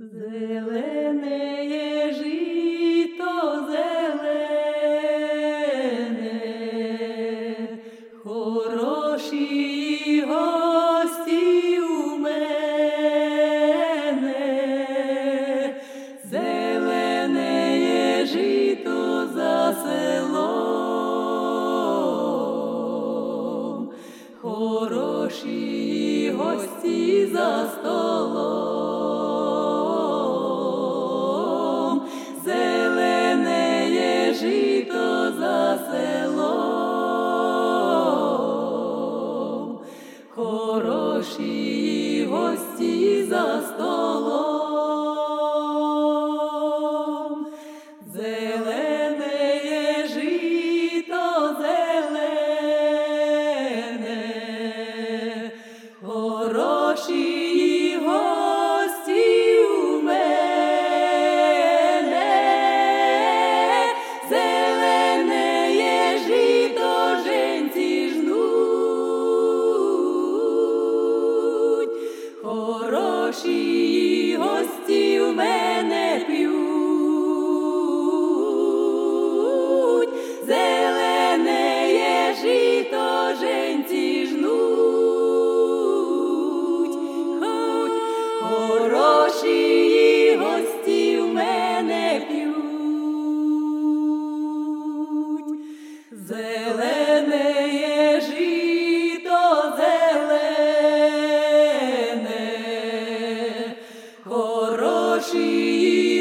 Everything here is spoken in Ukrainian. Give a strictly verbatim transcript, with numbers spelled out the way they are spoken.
Зеленеє жито, зелене, хороші гості у мене, зеленеє жито за селом, хороші гості за столом. Жито за селом, хороші гості за столом. Зеленеє жито, зелене, хороші гості у мене. Хороші гості в мене п'ють, зеленеє жито женці жнуть. Хороші гості в мене п'ють, зеленеє жито, зелене, хороші